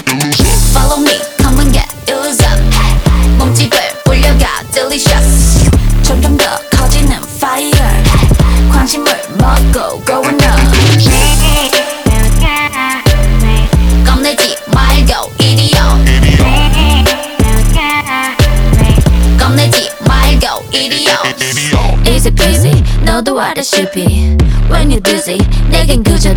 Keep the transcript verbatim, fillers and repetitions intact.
Follow me, come and get ills up. 몸집을 올려가 delicious. 점점 더 커지는 fire. 관심을 먹고 going up. 겁내지 말고 이리요. 겁내지 말고 이리요. Easy peasy, 너도 알다시피 When you're dizzy, 내겐 그저